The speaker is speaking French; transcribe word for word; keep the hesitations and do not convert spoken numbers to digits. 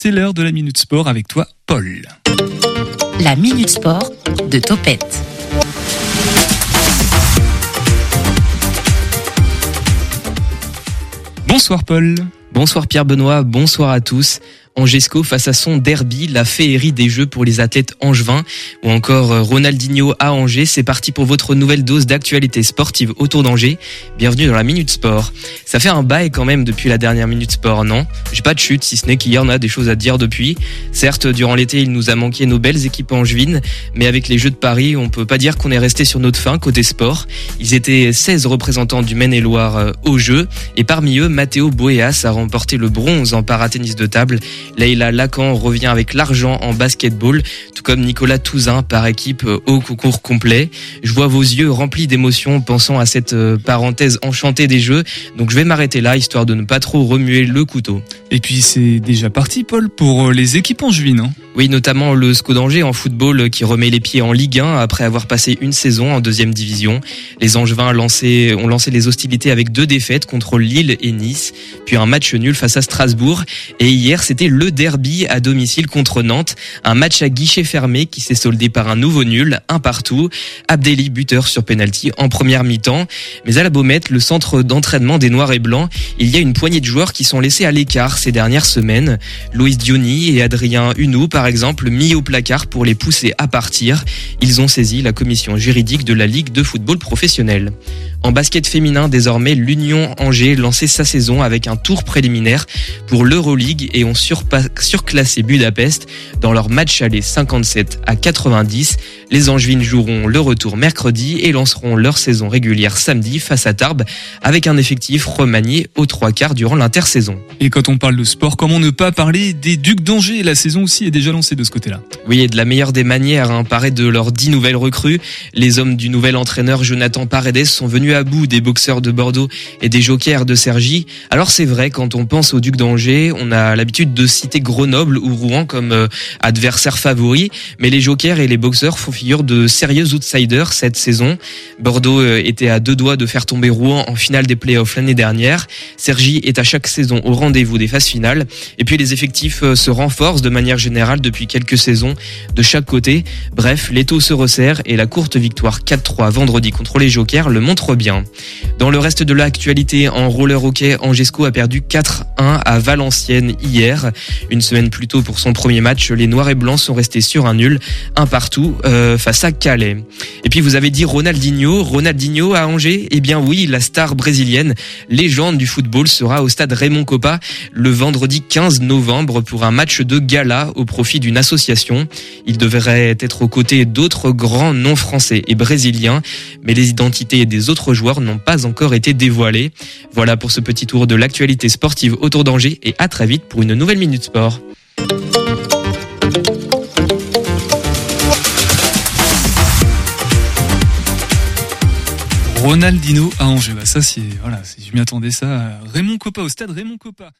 C'est l'heure de la Minute Sport avec toi, Paul. La Minute Sport de Topette. Bonsoir Paul. Bonsoir Pierre-Benoît, bonsoir à tous. Angesco face à son derby, la féerie des Jeux pour les athlètes angevins, ou encore Ronaldinho à Angers. C'est parti pour votre nouvelle dose d'actualité sportive autour d'Angers. Bienvenue dans la Minute Sport. Ça fait un bail quand même depuis la dernière Minute Sport, non ? J'ai pas de chute, si ce n'est qu'hier on a des choses à dire depuis. Certes, durant l'été, il nous a manqué nos belles équipes angevines, mais avec les Jeux de Paris, on peut pas dire qu'on est resté sur notre faim côté sport. Ils étaient seize représentants du Maine-et-Loire aux Jeux, et parmi eux, Matteo Boeas a remporté le bronze en paratennis de table. Leïla Lacan revient avec l'argent en basketball, tout comme Nicolas Touzin par équipe au concours complet. Je vois vos yeux remplis d'émotions pensant à cette parenthèse enchantée des Jeux, donc je vais m'arrêter là histoire de ne pas trop remuer le couteau. Et puis c'est déjà parti Paul pour les équipes angevines, hein ? Oui, notamment le S C O d'Angers en football qui remet les pieds en Ligue un après avoir passé une saison en deuxième division. Les Angevins lancé, ont lancé les hostilités avec deux défaites contre Lille et Nice, puis un match nul face à Strasbourg. Et hier, c'était le derby à domicile contre Nantes, un match à guichet fermé qui s'est soldé par un nouveau nul, un partout. Abdelli buteur sur penalty en première mi-temps. Mais à la Baumette, le centre d'entraînement des Noirs et Blancs, il y a une poignée de joueurs qui sont laissés à l'écart ces dernières semaines. Loïs Diony et Adrien Huneau, par exemple, mis au placard pour les pousser à partir. Ils ont saisi la commission juridique de la Ligue de football professionnel. En basket féminin, désormais, l'Union Angers lançait sa saison avec un tour préliminaire pour l'Euroleague et ont surpa- surclassé Budapest dans leur match aller cinquante-sept à quatre-vingt-dix. Les Angevines joueront le retour mercredi et lanceront leur saison régulière samedi face à Tarbes avec un effectif remanié aux trois quarts durant l'intersaison. Et quand on parle de sport, comment ne pas parler des Ducs d'Angers ? La saison aussi est déjà lancée de ce côté-là. Oui, et de la meilleure des manières, hein, paraît de leurs dix nouvelles recrues. Les hommes du nouvel entraîneur Jonathan Paredes sont venus à bout des boxeurs de Bordeaux et des jokers de Cergy. Alors c'est vrai, quand on pense aux Ducs d'Angers, on a l'habitude de citer Grenoble ou Rouen comme euh, adversaires favoris, mais les jokers et les boxeurs font figure de sérieux outsiders cette saison. Bordeaux euh, était à deux doigts de faire tomber Rouen en finale des playoffs l'année dernière. Cergy est à chaque saison au rendez-vous des phases finales. Et puis les effectifs euh, se renforcent de manière générale depuis quelques saisons de chaque côté. Bref, l'étau se resserre et la courte victoire quatre trois vendredi contre les jokers le montre bien. Dans le reste de l'actualité, en roller hockey, Angesco a perdu quatre un à Valenciennes hier. Une semaine plus tôt pour son premier match, les Noirs et Blancs sont restés sur un nul, un partout, euh, face à Calais. Et puis vous avez dit Ronaldinho, Ronaldinho à Angers ? Eh bien oui, la star brésilienne, légende du football, sera au stade Raymond Kopa le vendredi quinze novembre pour un match de gala au profit d'une association. Il devrait être aux côtés d'autres grands noms français et brésiliens, mais les identités des autres joueurs n'ont pas encore été dévoilées. Voilà pour ce petit tour de l'actualité sportive autour d'Angers et à très vite pour une nouvelle Minute Sport. Ronaldinho à Angers, bah ça c'est voilà, si je m'y attendais ça. Raymond Kopa au stade Raymond Kopa.